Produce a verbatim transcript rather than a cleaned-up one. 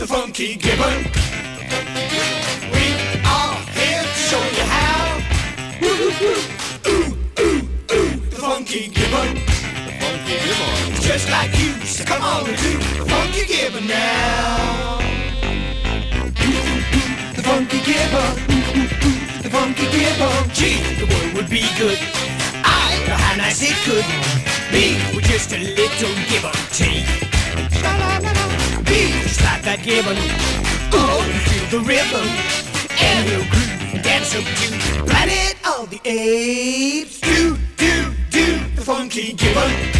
the funky gibbon. We are here to show you how. Ooh, ooh, ooh, ooh, ooh, the funky gibbon. The funky gibbon. It's just like you, so come on and do the funky gibbon now. Ooh, ooh, ooh, the funky gibbon. Ooh, ooh, ooh, the funky gibbon. Gee, the world would be good. I know how nice it could be with just a little give or take. Be just like that gibbon. Oh, feel the rhythm, and we'll groove and dance up to Planet of the Apes. Do, do, do, the funky gibbon.